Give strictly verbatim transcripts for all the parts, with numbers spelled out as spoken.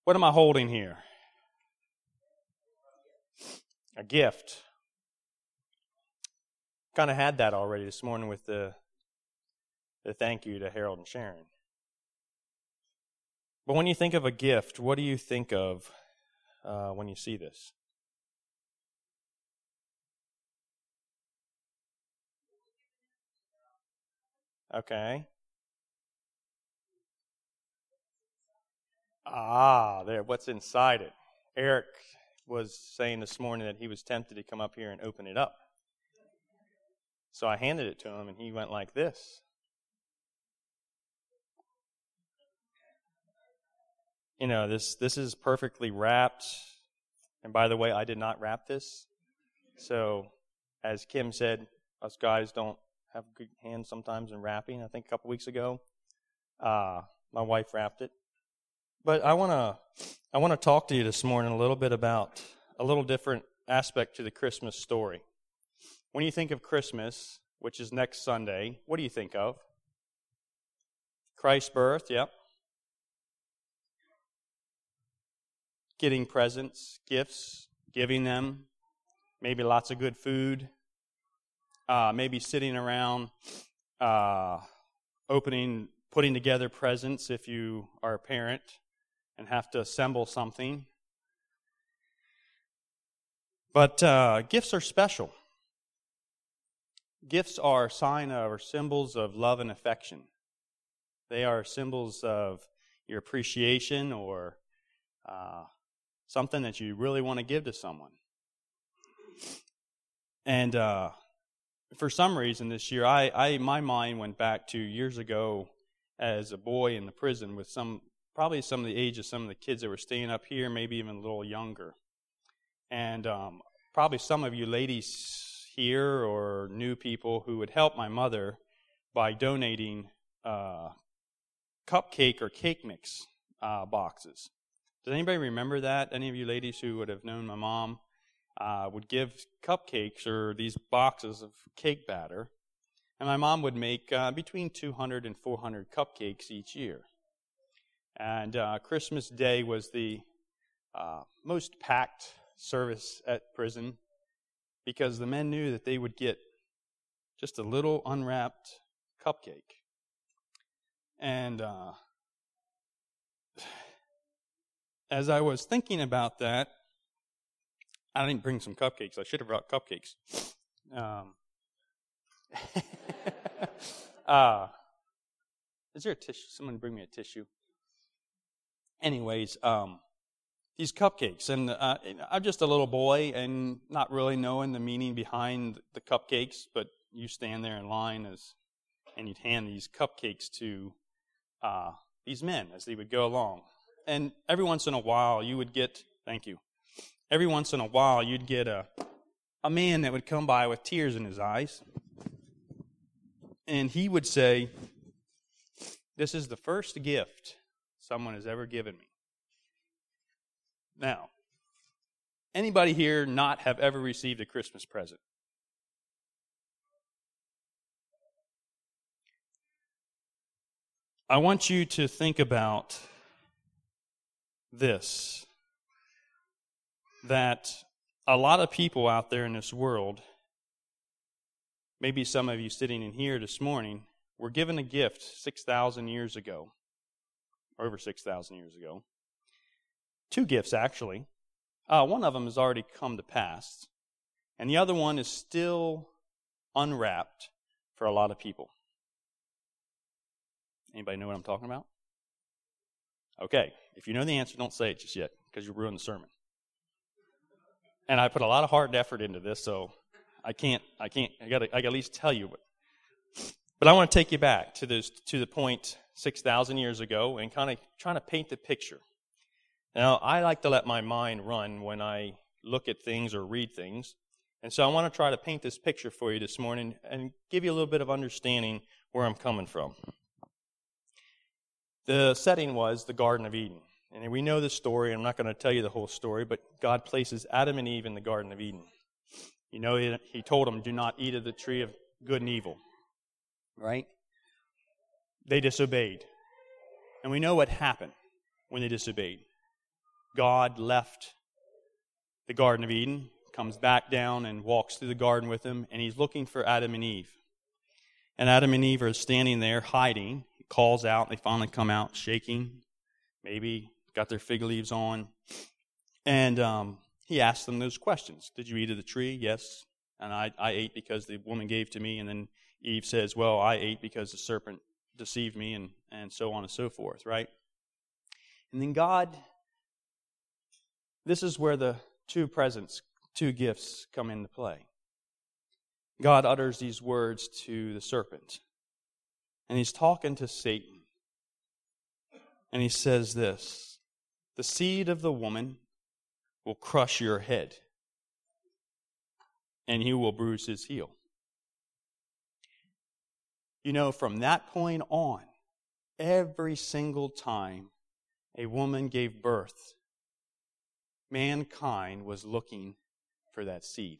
What am I holding here? A gift. Kind of had that already this morning with the, the thank you to Harold and Sharon. But when you think of a gift, what do you think of uh, when you see this? Okay. Ah, there, what's inside it? Eric was saying this morning that he was tempted to come up here and open it up. So I handed it to him, and he went like this. You know, this this is perfectly wrapped. And by the way, I did not wrap this. So, as Kim said, us guys don't have good hands sometimes in wrapping. I think a couple weeks ago, uh, my wife wrapped it. But I want to I want to talk to you this morning a little bit about a little different aspect to the Christmas story. When you think of Christmas, which is next Sunday, what do you think of? Christ's birth, yep. Getting presents, gifts, giving them, maybe lots of good food, uh, maybe sitting around, uh, opening, putting together presents if you are a parent and have to assemble something. But uh, gifts are special. Gifts are a sign of, or symbols of love and affection. They are symbols of your appreciation or uh, something that you really want to give to someone. And uh, for some reason this year, I, I my mind went back to years ago as a boy in the prison with some, probably some of the age of some of the kids that were staying up here, maybe even a little younger. And um, probably some of you ladies here or new people who would help my mother by donating uh, cupcake or cake mix uh, boxes. Does anybody remember that? Any of you ladies who would have known my mom uh, would give cupcakes or these boxes of cake batter. And my mom would make uh, between two hundred and four hundred cupcakes each year. And uh, Christmas Day was the uh, most packed service at prison because the men knew that they would get just a little unwrapped cupcake. And uh, as I was thinking about that, I didn't bring some cupcakes. I should have brought cupcakes. Um, uh, is there a tissue? Someone bring me a tissue. Anyways, um, these cupcakes, and uh, I'm just a little boy and not really knowing the meaning behind the cupcakes, but you stand there in line as, and you'd hand these cupcakes to uh, these men as they would go along. And every once in a while you would get, thank you, every once in a while you'd get a, a man that would come by with tears in his eyes, and he would say, "This is the first gift someone has ever given me." Now, anybody here not have ever received a Christmas present? I want you to think about this, that a lot of people out there in this world, maybe some of you sitting in here this morning, were given a gift six thousand years ago, over six thousand years ago. Two gifts, actually. Uh, one of them has already come to pass, and the other one is still unwrapped for a lot of people. Anybody know what I'm talking about? Okay, if you know the answer, don't say it just yet, because you'll ruin the sermon. And I put a lot of heart and effort into this, so I can't, I can't, I got to I got to at least tell you. But, but I want to take you back to this, to the point six thousand years ago and kind of trying to paint the picture. Now, I like to let my mind run when I look at things or read things. And so I want to try to paint this picture for you this morning and give you a little bit of understanding where I'm coming from. The setting was the Garden of Eden. And we know the story. I'm not going to tell you the whole story, but God places Adam and Eve in the Garden of Eden. You know, he, he told them, do not eat of the tree of good and evil. Right? They disobeyed. And we know what happened when they disobeyed. God left the Garden of Eden, comes back down and walks through the garden with him, and he's looking for Adam and Eve. And Adam and Eve are standing there hiding. He calls out, they finally come out shaking, maybe got their fig leaves on. And um, he asks them those questions. Did you eat of the tree? Yes. And I, I ate because the woman gave to me. And then Eve says, well, I ate because the serpent deceived me, and, and so on and so forth, right? And then God, this is where the two presents, two gifts come into play. God utters these words to the serpent. And he's talking to Satan. And he says this, the seed of the woman will crush your head, and you will bruise his heel. You know, from that point on, every single time a woman gave birth, mankind was looking for that seed.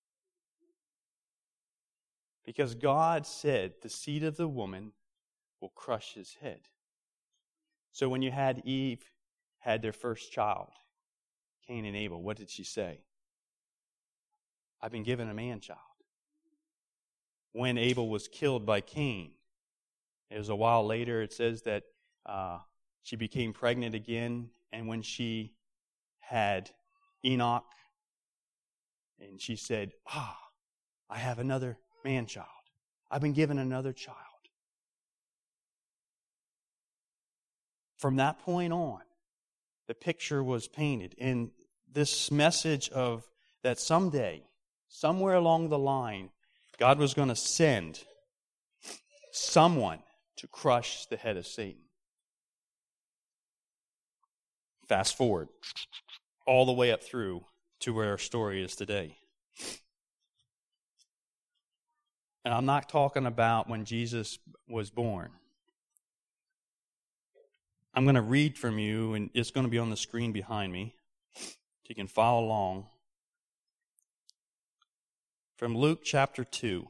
Because God said the seed of the woman will crush his head. So when you had Eve had their first child, Cain and Abel, what did she say? I've been given a man-child. When Abel was killed by Cain, it was a while later, it says that uh, she became pregnant again, and when she had Enoch, and she said, ah, I have another man-child. I've been given another child. From that point on, the picture was painted. And this message of that someday, somewhere along the line, God was going to send someone to crush the head of Satan. Fast forward all the way up through to where our story is today. And I'm not talking about when Jesus was born. I'm going to read from you, and it's going to be on the screen behind me, so you can follow along. From Luke chapter two.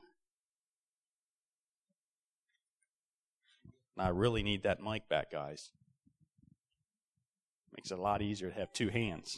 I really need that mic back, guys. Makes it a lot easier to have two hands.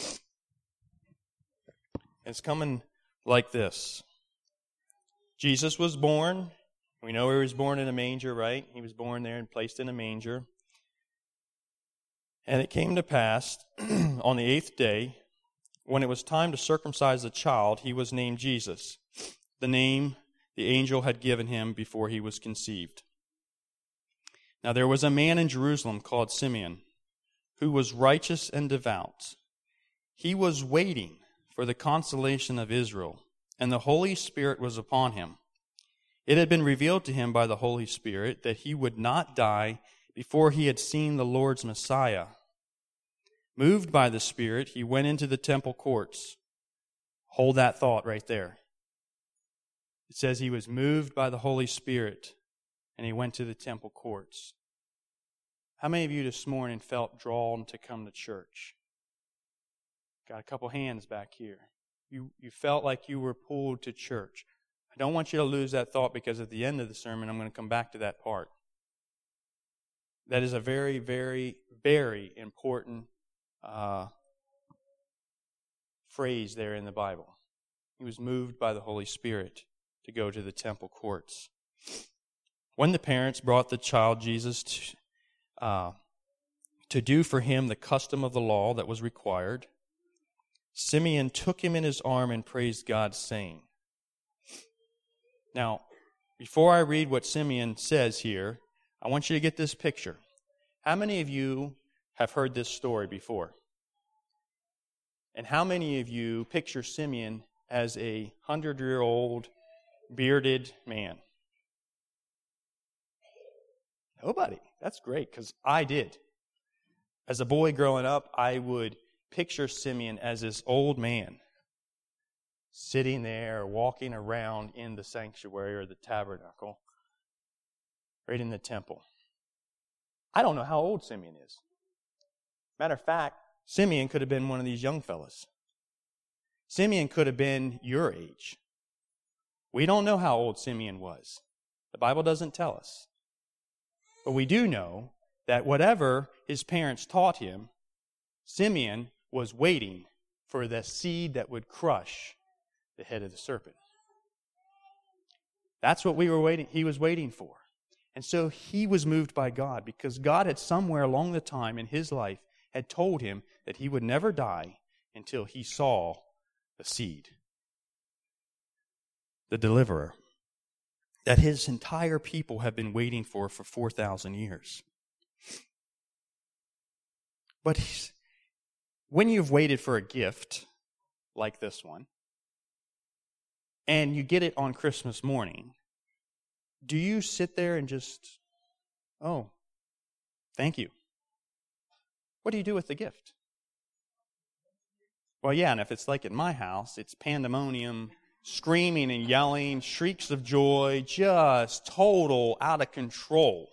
It's coming like this. Jesus was born. We know he was born in a manger, right? He was born there and placed in a manger. And it came to pass on the eighth day, when it was time to circumcise the child, he was named Jesus, the name the angel had given him before he was conceived. Now there was a man in Jerusalem called Simeon, who was righteous and devout. He was waiting for the consolation of Israel, and the Holy Spirit was upon him. It had been revealed to him by the Holy Spirit that he would not die before he had seen the Lord's Messiah. Moved by the Spirit, he went into the temple courts. Hold that thought right there. It says he was moved by the Holy Spirit, and he went to the temple courts. How many of you this morning felt drawn to come to church? Got a couple hands back here. You, you felt like you were pulled to church. I don't want you to lose that thought, because at the end of the sermon, I'm going to come back to that part. That is a very, very, very important uh, phrase there in the Bible. He was moved by the Holy Spirit to go to the temple courts. When the parents brought the child Jesus to, uh, to do for him the custom of the law that was required, Simeon took him in his arm and praised God, saying. Now, before I read what Simeon says here, I want you to get this picture. How many of you have heard this story before? And how many of you picture Simeon as a hundred-year-old bearded man? Nobody. That's great, because I did. As a boy growing up, I would picture Simeon as this old man sitting there, walking around in the sanctuary or the tabernacle, right in the temple. I don't know how old Simeon is. Matter of fact, Simeon could have been one of these young fellas. Simeon could have been your age. We don't know how old Simeon was. The Bible doesn't tell us. But we do know that whatever his parents taught him, Simeon was waiting for the seed that would crush the head of the serpent. That's what we were waiting. He was waiting for. And so he was moved by God because God had somewhere along the time in his life had told him that he would never die until he saw the seed, the deliverer, that his entire people have been waiting for for four thousand years. But when you've waited for a gift like this one, and you get it on Christmas morning, do you sit there and just, oh, thank you? What do you do with the gift? Well, yeah, and if it's like at my house, it's pandemonium, screaming and yelling, shrieks of joy, just total out of control.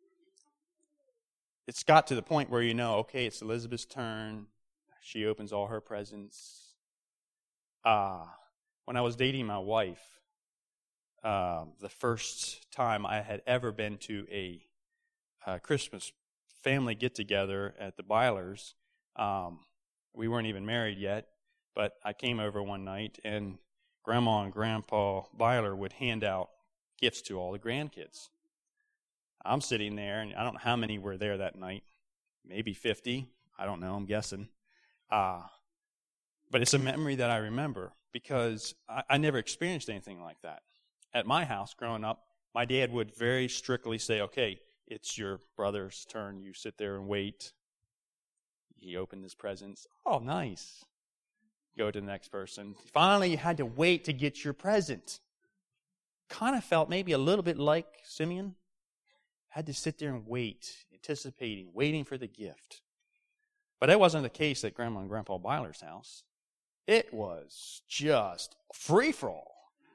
It's got to the point where you know, okay, it's Elizabeth's turn. She opens all her presents. Ah, uh, when I was dating my wife, uh, the first time I had ever been to a uh, Christmas family get-together at the Byler's, um, we weren't even married yet, but I came over one night, and Grandma and Grandpa Byler would hand out gifts to all the grandkids. I'm sitting there, and I don't know how many were there that night. Maybe fifty. I don't know. I'm guessing. Uh, but it's a memory that I remember because I, I never experienced anything like that. At my house growing up, my dad would very strictly say, okay, it's your brother's turn. You sit there and wait. He opened his presents. Oh, nice. Go to the next person. Finally, you had to wait to get your present. Kind of felt maybe a little bit like Simeon. Had to sit there and wait, anticipating, waiting for the gift. But that wasn't the case at Grandma and Grandpa Byler's house. It was just free-for-all.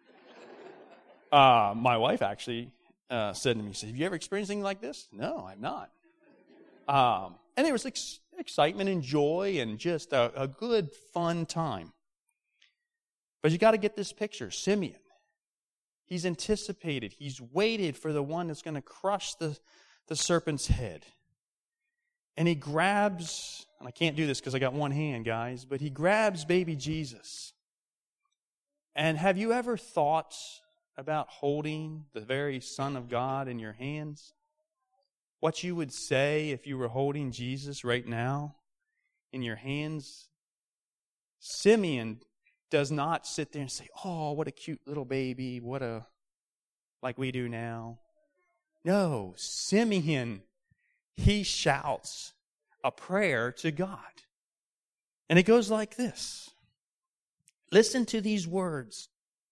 uh, my wife actually uh, said to me, said, have you ever experienced anything like this? No, I've not. Um, and there was ex- excitement and joy and just a, a good, fun time. But you got to get this picture. Simeon. He's anticipated. He's waited for the one that's going to crush the, the serpent's head. And he grabs, and I can't do this because I got one hand, guys, but he grabs baby Jesus. And have you ever thought about holding the very Son of God in your hands? What you would say if you were holding Jesus right now in your hands? Simeon does not sit there and say, oh, what a cute little baby, what a, like we do now. No, Simeon, he shouts a prayer to God. And it goes like this. Listen to these words.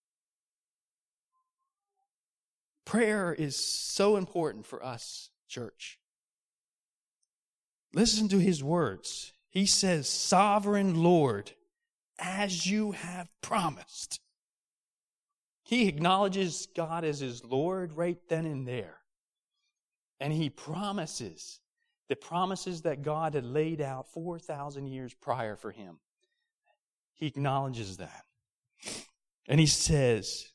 Prayer is so important for us, church. Listen to his words. He says, Sovereign Lord, as you have promised. He acknowledges God as his Lord right then and there. And he promises the promises that God had laid out four thousand years prior for him. He acknowledges that. And he says,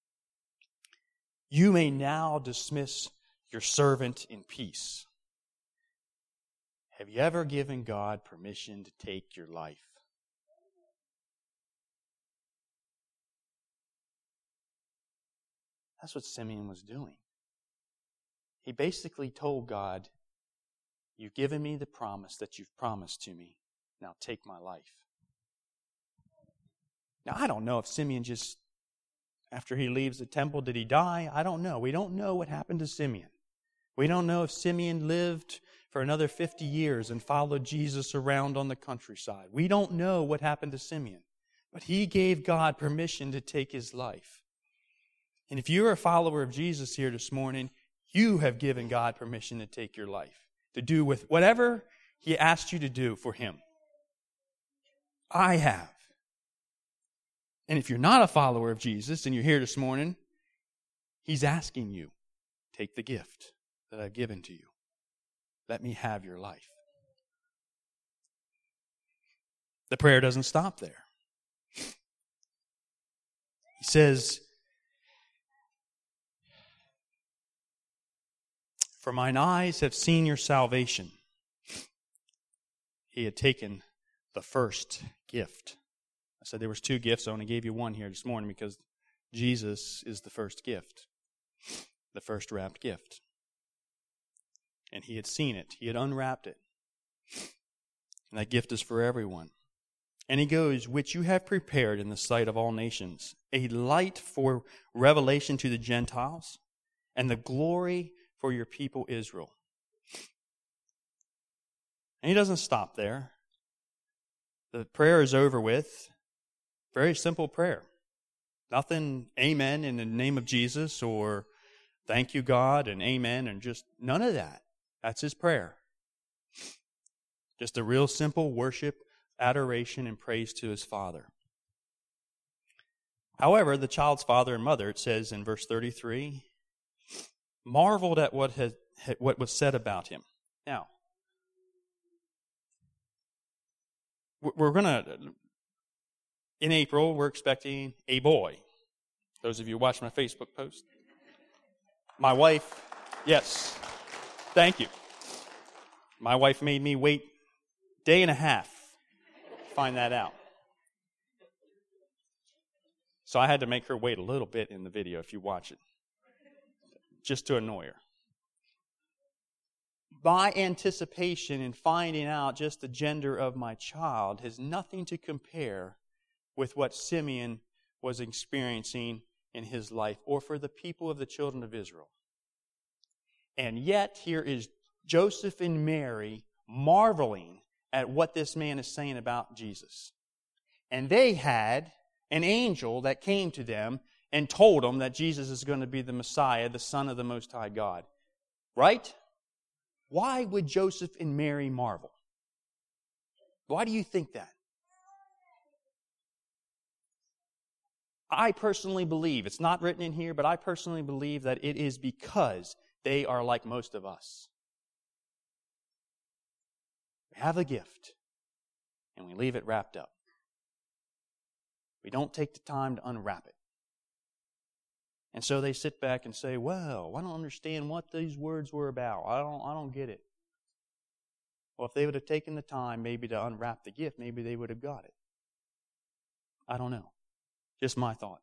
you may now dismiss your servant in peace. Have you ever given God permission to take your life? That's what Simeon was doing. He basically told God, you've given me the promise that you've promised to me. Now take my life. Now, I don't know if Simeon just, after he leaves the temple, did he die? I don't know. We don't know what happened to Simeon. We don't know if Simeon lived for another fifty years and followed Jesus around on the countryside. We don't know what happened to Simeon. But he gave God permission to take his life. And if you're a follower of Jesus here this morning, you have given God permission to take your life, to do with whatever he asked you to do for him. I have. And if you're not a follower of Jesus and you're here this morning, he's asking you, take the gift that I've given to you. Let me have your life. The prayer doesn't stop there. He says, for mine eyes have seen your salvation. he had taken the first gift. I said there was two gifts. I only gave you one here this morning because Jesus is the first gift, the first wrapped gift. And he had seen it. He had unwrapped it. And that gift is for everyone. And he goes, which you have prepared in the sight of all nations, a light for revelation to the Gentiles, and the glory for your people Israel. And he doesn't stop there. The prayer is over with. Very simple prayer. Nothing, amen, in the name of Jesus, or thank you, God, and amen, and just none of that. That's his prayer. Just a real simple worship, adoration, and praise to his Father. However, the child's father and mother, it says in verse thirty-three, marveled at what had, what was said about him. Now, we're going to, in April, we're expecting a boy. Those of you who watch my Facebook post. My wife, yes, thank you. My wife made me wait a day and a half to find that out. So I had to make her wait a little bit in the video if you watch it, just to annoy her. My anticipation in finding out just the gender of my child has nothing to compare with what Simeon was experiencing in his life, or for the people of the children of Israel. And yet, here is Joseph and Mary marveling at what this man is saying about Jesus. And they had an angel that came to them and told them that Jesus is going to be the Messiah, the Son of the Most High God. Right? Why would Joseph and Mary marvel? Why do you think that? I personally believe, it's not written in here, but I personally believe that it is because they are like most of us. We have a gift, and we leave it wrapped up. We don't take the time to unwrap it. And so they sit back and say, well, I don't understand what these words were about. I don't, I don't get it. Well, if they would have taken the time maybe to unwrap the gift, maybe they would have got it. I don't know. Just my thought.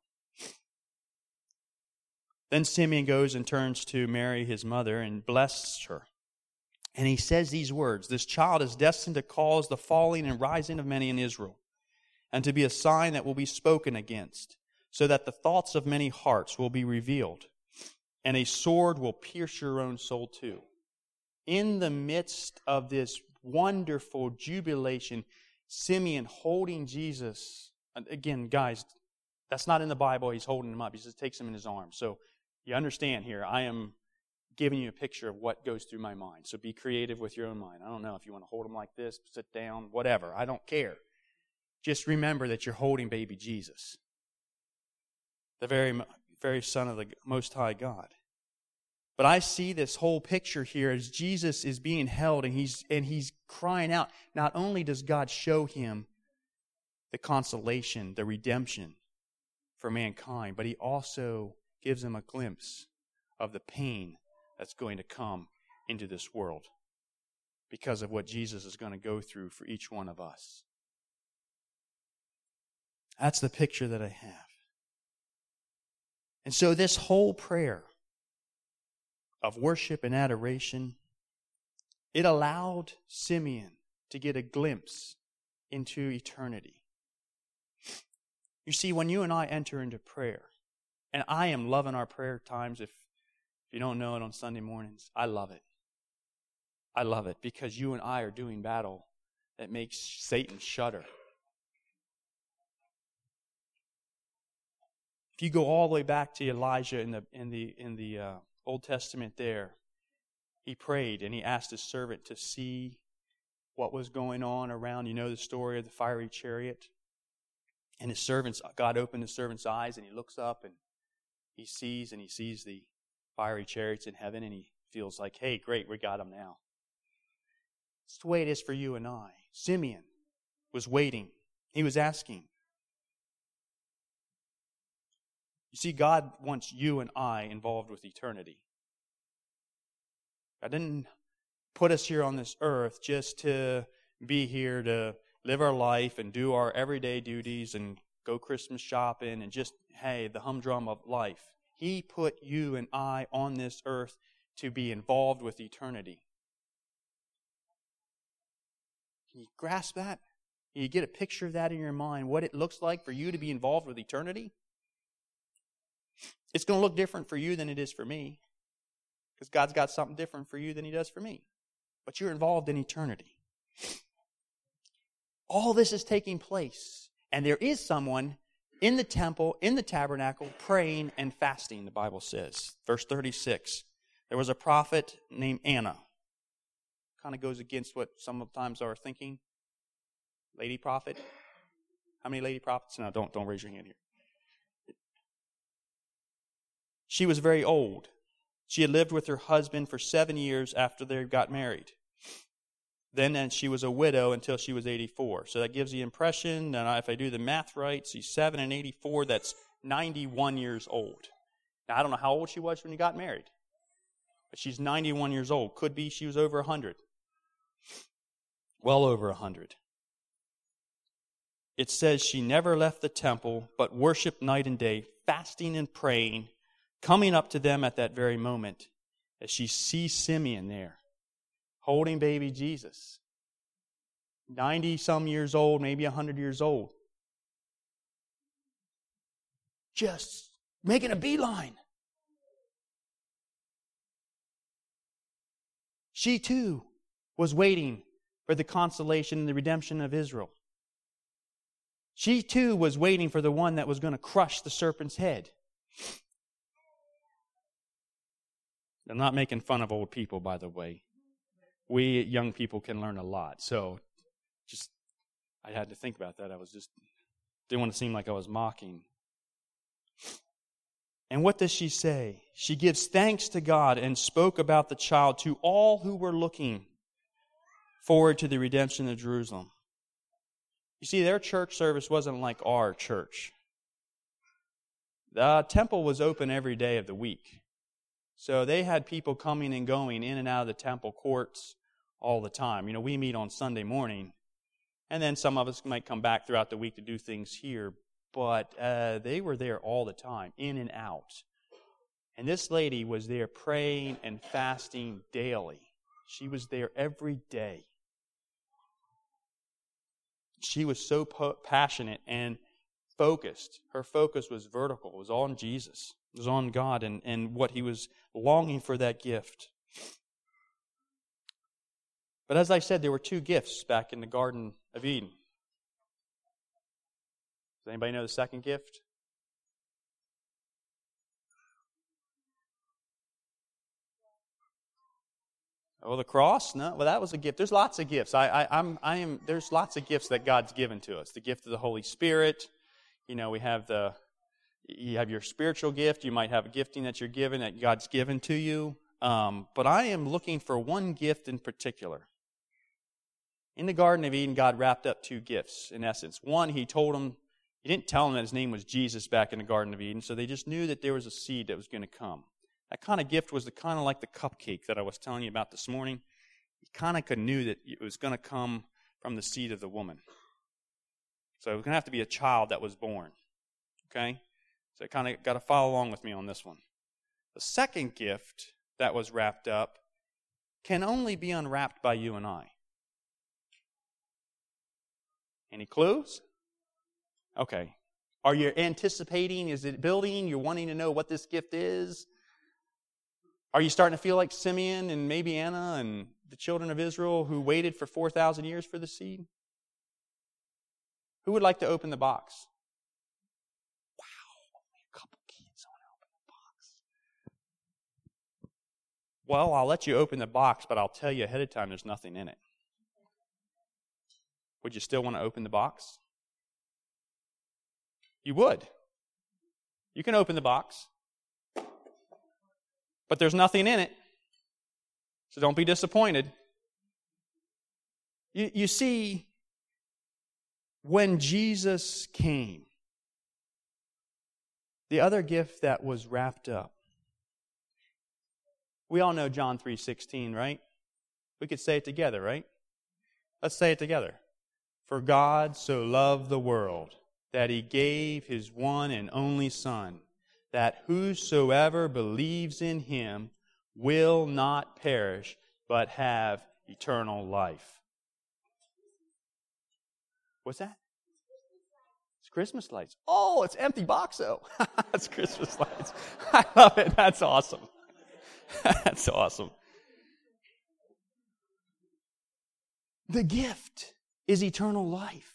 Then Simeon goes and turns to Mary, his mother, and blesses her. And he says these words, this child is destined to cause the falling and rising of many in Israel, and to be a sign that will be spoken against, so that the thoughts of many hearts will be revealed, and a sword will pierce your own soul too. In the midst of this wonderful jubilation, Simeon holding Jesus, again, guys, that's not in the Bible. He's holding him up. He just takes him in his arms. So you understand here, I am giving you a picture of what goes through my mind. So be creative with your own mind. I don't know if you want to hold him like this, sit down, whatever. I don't care. Just remember that you're holding baby Jesus, the very, very Son of the Most High God. But I see this whole picture here as Jesus is being held and he's and he's crying out. Not only does God show him the consolation, the redemption for mankind, but he also gives him a glimpse of the pain that's going to come into this world because of what Jesus is going to go through for each one of us. That's the picture that I have. And so this whole prayer of worship and adoration, it allowed Simeon to get a glimpse into eternity. You see, when you and I enter into prayer, and I am loving our prayer times, if, if you don't know it on Sunday mornings, I love it. I love it because you and I are doing battle that makes Satan shudder. If you go all the way back to Elijah in the in the in the uh, Old Testament, there, he prayed and he asked his servant to see what was going on around. You know the story of the fiery chariot. And his servants, God opened his servant's eyes, and he looks up and he sees and he sees the fiery chariots in heaven, and he feels like, hey, great, we got them now. It's the way it is for you and I. Simeon was waiting. He was asking. You see, God wants you and I involved with eternity. God didn't put us here on this earth just to be here to live our life and do our everyday duties and go Christmas shopping and just, hey, the humdrum of life. He put you and I on this earth to be involved with eternity. Can you grasp that? Can you get a picture of that in your mind, what it looks like for you to be involved with eternity? It's going to look different for you than it is for me, because God's got something different for you than He does for me. But you're involved in eternity. All this is taking place, and there is someone in the temple, in the tabernacle, praying and fasting, the Bible says. Verse thirty-six, there was a prophet named Anna. Kind of goes against what sometimes are thinking. Lady prophet. How many lady prophets? No, don't, don't raise your hand here. She was very old. She had lived with her husband for seven years after they got married. Then and she was a widow until she was eighty-four. So that gives the impression that if I do the math right, she's seven and eighty-four, that's ninety-one years old. Now, I don't know how old she was when you got married, but she's ninety-one years old. Could be she was over one hundred. Well over one hundred. It says she never left the temple, but worshiped night and day, fasting and praying, coming up to them at that very moment as she sees Simeon there, holding baby Jesus. ninety-some years old, maybe one hundred years old. Just making a beeline. She too was waiting for the consolation and the redemption of Israel. She too was waiting for the one that was going to crush the serpent's head. I'm not making fun of old people, by the way. We young people can learn a lot. So just, I had to think about that. I was just, didn't want to seem like I was mocking. And what does she say? She gives thanks to God and spoke about the child to all who were looking forward to the redemption of Jerusalem. You see, their church service wasn't like our church. The temple was open every day of the week. So they had people coming and going in and out of the temple courts all the time. You know, we meet on Sunday morning, and then some of us might come back throughout the week to do things here, but uh, they were there all the time, in and out. And this lady was there praying and fasting daily. She was there every day. She was so po- passionate and focused. Her focus was vertical. It was on Jesus. It was on God and, and what He was longing for, that gift. But as I said, there were two gifts back in the Garden of Eden. Does anybody know the second gift? Oh, the cross? No, well, that was a gift. There's lots of gifts. I, I, I'm, I am. There's lots of gifts that God's given to us. The gift of the Holy Spirit. You know, we have the. You have your spiritual gift. You might have a gifting that you're given that God's given to you. Um, but I am looking for one gift in particular. In the Garden of Eden, God wrapped up two gifts, in essence. One, He told them, He didn't tell them that His name was Jesus back in the Garden of Eden, so they just knew that there was a seed that was going to come. That kind of gift was the kind of like the cupcake that I was telling you about this morning. He kind of knew that it was going to come from the seed of the woman. So it was going to have to be a child that was born. Okay? So you kind of got to follow along with me on this one. The second gift that was wrapped up can only be unwrapped by you and I. Any clues? Okay. Are you anticipating? Is it building? You're wanting to know what this gift is? Are you starting to feel like Simeon and maybe Anna and the children of Israel who waited for four thousand years for the seed? Who would like to open the box? Wow, only a couple kids want to open the box. Well, I'll let you open the box, but I'll tell you ahead of time there's nothing in it. Would you still want to open the box? You would. You can open the box. But there's nothing in it. So don't be disappointed. You, you see, when Jesus came, the other gift that was wrapped up, we all know John three sixteen, right? We could say it together, right? Let's say it together. For God so loved the world that He gave His one and only Son, that whosoever believes in Him will not perish, but have eternal life. What's that? It's Christmas lights. Oh, it's empty boxo. It's Christmas lights. I love it. That's awesome. That's awesome. The gift is eternal life.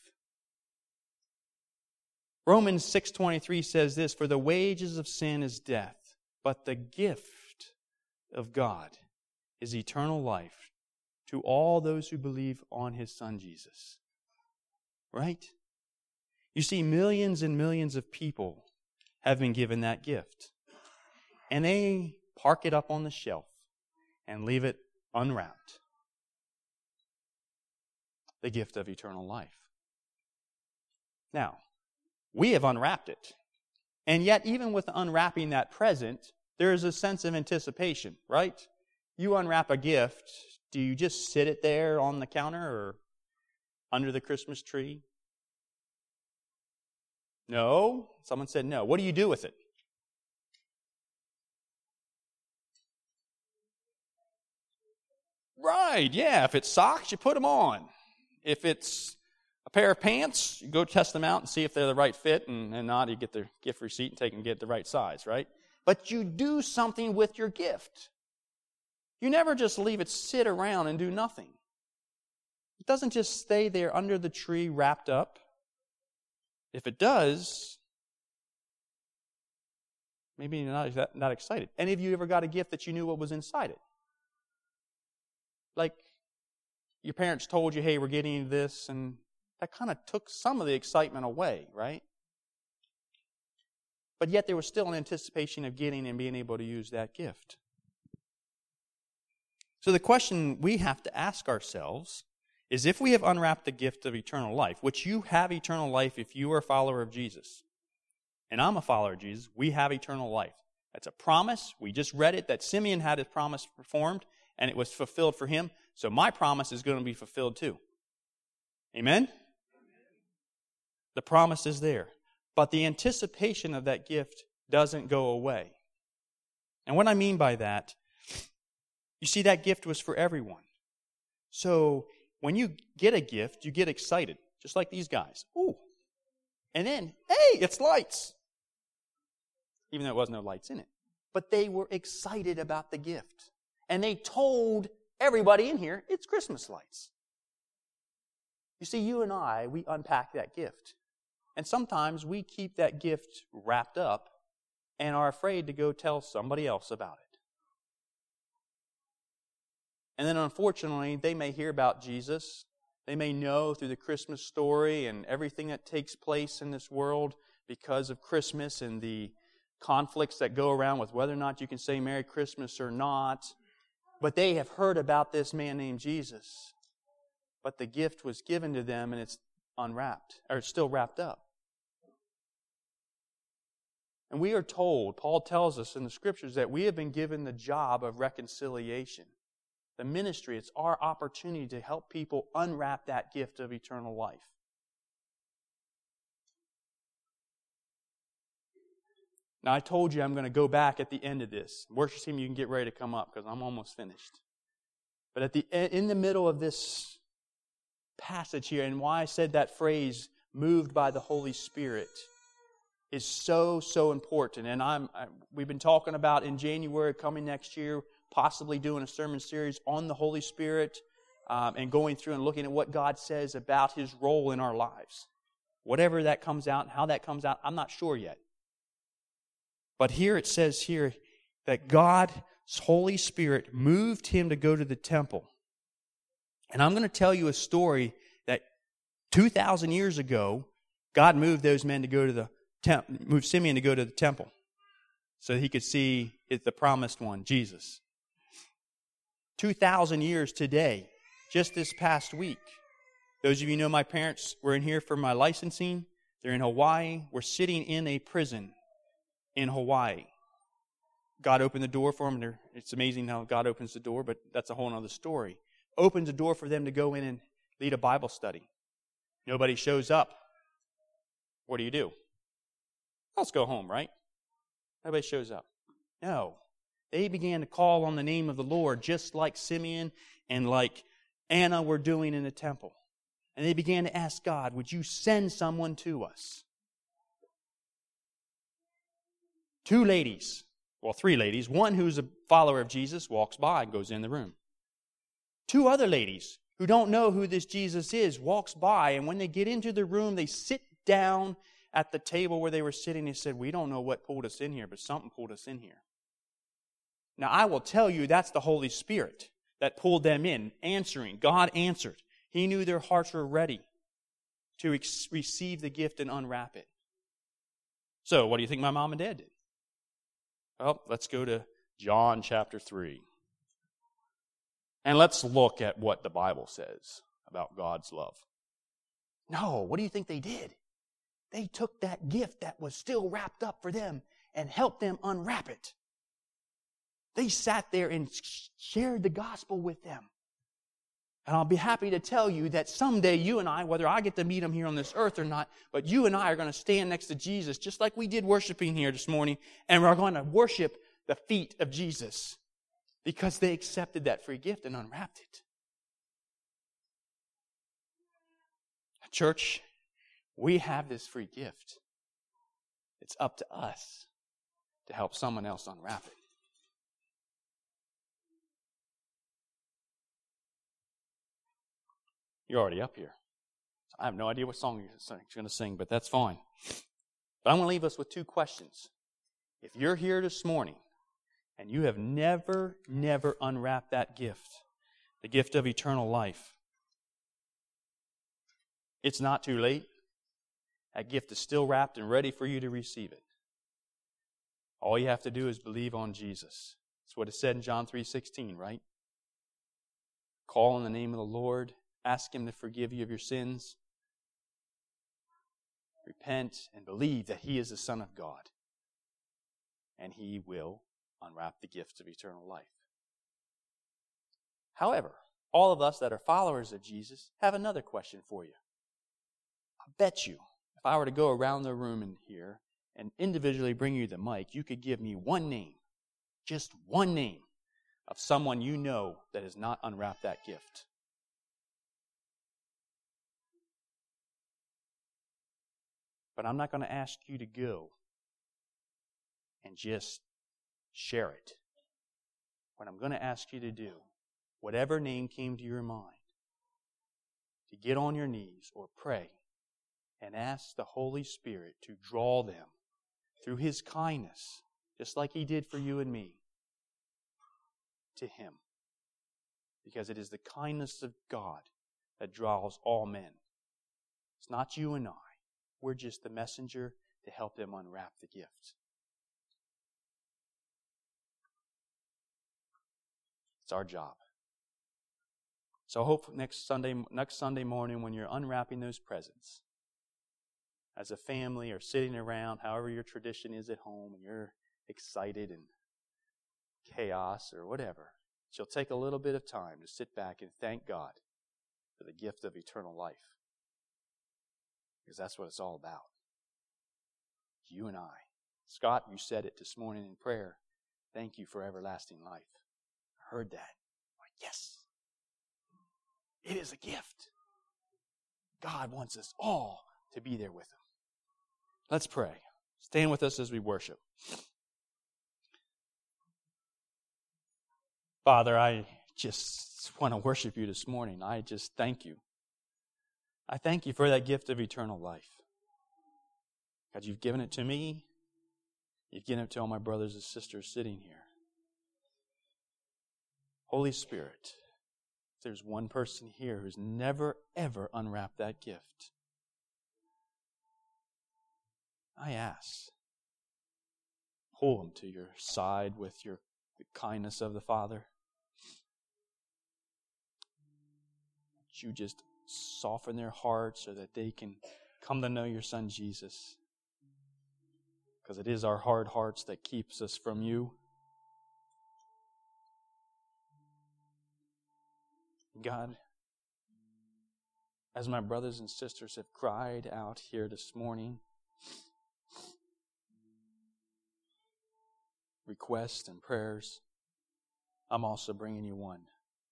Romans six twenty-three says this, for the wages of sin is death, but the gift of God is eternal life to all those who believe on His Son Jesus. Right? You see, millions and millions of people have been given that gift. And they park it up on the shelf and leave it unwrapped. The gift of eternal life. Now, we have unwrapped it. And yet, even with unwrapping that present, there is a sense of anticipation, right? You unwrap a gift, do you just sit it there on the counter or under the Christmas tree? No. Someone said no. What do you do with it? Right, yeah. If it's socks, you put them on. If it's a pair of pants, you go test them out and see if they're the right fit, and, and not, you get the gift receipt and take and get the right size, right? But you do something with your gift. You never just leave it sit around and do nothing. It doesn't just stay there under the tree wrapped up. If it does, maybe you're not, not excited. Any of you ever got a gift that you knew what was inside it? Like, your parents told you, hey, we're getting you this, and that kind of took some of the excitement away, right? But yet there was still an anticipation of getting and being able to use that gift. So the question we have to ask ourselves is, if we have unwrapped the gift of eternal life, which you have eternal life if you are a follower of Jesus, and I'm a follower of Jesus, we have eternal life. That's a promise. We just read it, that Simeon had his promise performed, and it was fulfilled for him. So my promise is going to be fulfilled too. Amen? The promise is there. But the anticipation of that gift doesn't go away. And what I mean by that, you see, that gift was for everyone. So when you get a gift, you get excited, just like these guys. Ooh. And then, hey, it's lights. Even though it wasn't no lights in it. But they were excited about the gift. And they told everybody in here, it's Christmas lights. You see, you and I, we unpack that gift. And sometimes we keep that gift wrapped up and are afraid to go tell somebody else about it. And then unfortunately, they may hear about Jesus. They may know through the Christmas story and everything that takes place in this world because of Christmas and the conflicts that go around with whether or not you can say Merry Christmas or not. But they have heard about this man named Jesus. But the gift was given to them and it's unwrapped, or it's still wrapped up. And we are told, Paul tells us in the Scriptures, that we have been given the job of reconciliation. The ministry, it's our opportunity to help people unwrap that gift of eternal life. Now, I told you I'm going to go back at the end of this. Worship team, you can get ready to come up because I'm almost finished. But at the in the middle of this passage here, and why I said that phrase, moved by the Holy Spirit, is so, so important. And I'm I, we've been talking about in January, coming next year, possibly doing a sermon series on the Holy Spirit um, and going through and looking at what God says about His role in our lives. Whatever that comes out, how that comes out, I'm not sure yet. But here it says here that God's Holy Spirit moved Him to go to the temple. And I'm going to tell you a story that two thousand years ago, God moved those men to go to the temple, moved Simeon to go to the temple so that he could see the promised one, Jesus. two thousand years today, just this past week. Those of you who know my parents were in here for my licensing. They're in Hawaii. We're sitting in a prison in Hawaii. God opened the door for them. It's amazing how God opens the door, but that's a whole other story. Opens the door for them to go in and lead a Bible study. Nobody shows up. What do you do? Let's go home, right? Nobody shows up. No. They began to call on the name of the Lord just like Simeon and like Anna were doing in the temple. And they began to ask God, would you send someone to us? Two ladies, well, three ladies. One who's a follower of Jesus walks by and goes in the room. Two other ladies who don't know who this Jesus is walks by, and when they get into the room, they sit down at the table where they were sitting. They said, we don't know what pulled us in here, but something pulled us in here. Now, I will tell you that's the Holy Spirit that pulled them in, answering. God answered. He knew their hearts were ready to ex- receive the gift and unwrap it. So, what do you think my mom and dad did? Well, let's go to John chapter three. And let's look at what the Bible says about God's love. No, what do you think they did? They took that gift that was still wrapped up for them and helped them unwrap it. They sat there and shared the gospel with them. And I'll be happy to tell you that someday you and I, whether I get to meet him here on this earth or not, but you and I are going to stand next to Jesus, just like we did worshiping here this morning, and we're going to worship the feet of Jesus because they accepted that free gift and unwrapped it. Church, we have this free gift. It's up to us to help someone else unwrap it. You're already up here. I have no idea what song you're going to sing, but that's fine. But I'm going to leave us with two questions. If you're here this morning and you have never, never unwrapped that gift, the gift of eternal life, it's not too late. That gift is still wrapped and ready for you to receive it. All you have to do is believe on Jesus. That's what it said in John three sixteen, right? Call on the name of the Lord. Ask Him to forgive you of your sins. Repent and believe that He is the Son of God. And He will unwrap the gift of eternal life. However, all of us that are followers of Jesus have another question for you. I bet you, if I were to go around the room in here and individually bring you the mic, you could give me one name, just one name, of someone you know that has not unwrapped that gift. But I'm not going to ask you to go and just share it. What I'm going to ask you to do, whatever name came to your mind, to get on your knees or pray and ask the Holy Spirit to draw them through His kindness, just like He did for you and me, to Him. Because it is the kindness of God that draws all men. It's not you and I. We're just the messenger to help them unwrap the gift. It's our job. So I hope next Sunday, next Sunday morning when you're unwrapping those presents, as a family or sitting around, however your tradition is at home, and you're excited and chaos or whatever, you'll take a little bit of time to sit back and thank God for the gift of eternal life. Because that's what it's all about. You and I. Scott, you said it this morning in prayer. Thank you for everlasting life. I heard that. I'm like, yes. It is a gift. God wants us all to be there with Him. Let's pray. Stand with us as we worship. Father, I just want to worship You this morning. I just thank You. I thank You for that gift of eternal life. God, You've given it to me. You've given it to all my brothers and sisters sitting here. Holy Spirit, if there's one person here who's never, ever unwrapped that gift, I ask, pull them to Your side with Your the kindness of the Father. Would You just soften their hearts so that they can come to know Your Son Jesus. Because it is our hard hearts that keeps us from You. God, as my brothers and sisters have cried out here this morning, requests and prayers, I'm also bringing you one.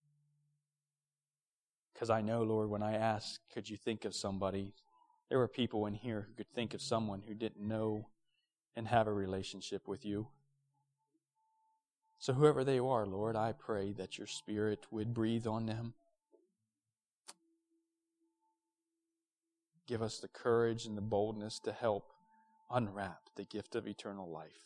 Because I know, Lord, when I asked, could you think of somebody, there were people in here who could think of someone who didn't know and have a relationship with you. So whoever they are, Lord, I pray that your Spirit would breathe on them. Give us the courage and the boldness to help unwrap the gift of eternal life.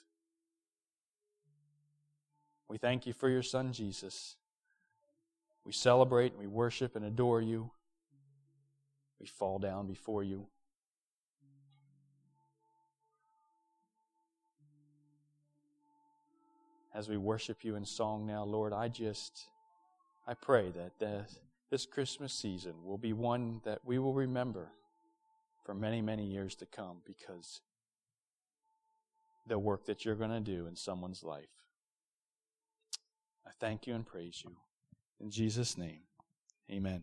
We thank you for your Son, Jesus. We celebrate and we worship and adore you. We fall down before you. As we worship you in song now, Lord, I just, I pray that the, this Christmas season will be one that we will remember for many, many years to come, because the work that you're going to do in someone's life. I thank you and praise you. In Jesus' name, amen.